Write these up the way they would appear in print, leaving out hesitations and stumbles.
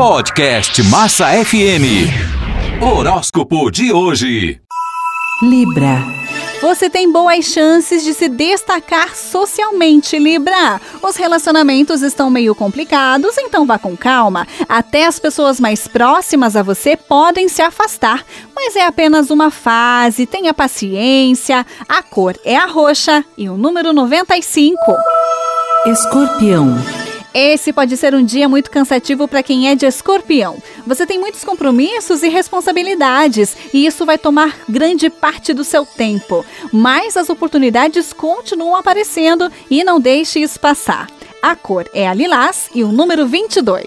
Podcast Massa FM. Horóscopo de hoje. Libra. Você tem boas chances de se destacar socialmente, Libra. Os relacionamentos estão meio complicados, então vá com calma. Até as pessoas mais próximas a você podem se afastar, mas é apenas uma fase, tenha paciência. A cor é a roxa e o número 95. Escorpião. Esse pode ser um dia muito cansativo para quem é de Escorpião. Você tem muitos compromissos e responsabilidades e isso vai tomar grande parte do seu tempo. Mas as oportunidades continuam aparecendo e não deixe isso passar. A cor é a lilás e o número 22.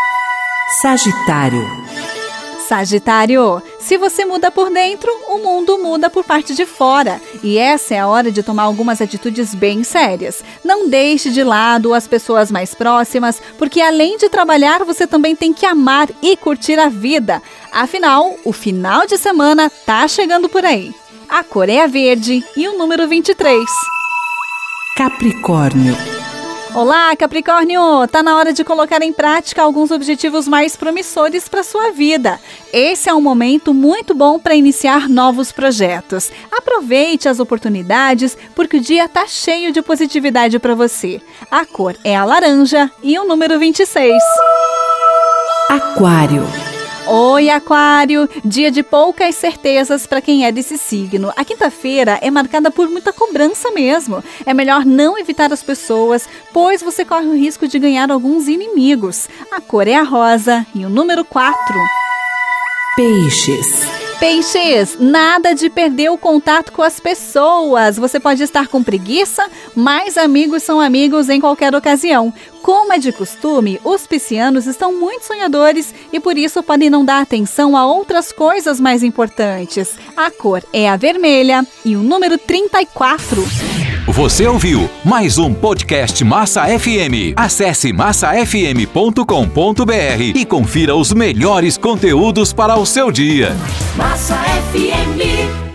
Sagitário. Sagitário, se você muda por dentro, o mundo muda por parte de fora. E essa é a hora de tomar algumas atitudes bem sérias. Não deixe de lado as pessoas mais próximas, porque além de trabalhar, você também tem que amar e curtir a vida. Afinal, o final de semana tá chegando por aí. A cor é a verde e o número 23. Capricórnio. Olá, Capricórnio! Tá na hora de colocar em prática alguns objetivos mais promissores para sua vida. Esse é um momento muito bom para iniciar novos projetos. Aproveite as oportunidades, porque o dia tá cheio de positividade para você. A cor é a laranja e o número 26. Aquário. Oi, Aquário! Dia de poucas certezas para quem é desse signo. A quinta-feira é marcada por muita cobrança mesmo. É melhor não evitar as pessoas, pois você corre o risco de ganhar alguns inimigos. A cor é a rosa e o número 4. Peixes. Peixes, nada de perder o contato com as pessoas. Você pode estar com preguiça, mas amigos são amigos em qualquer ocasião. Como é de costume, os piscianos estão muito sonhadores e por isso podem não dar atenção a outras coisas mais importantes. A cor é a vermelha e o número 34. Você ouviu mais um podcast Massa FM. Acesse massafm.com.br e confira os melhores conteúdos para o seu dia. Massa FM.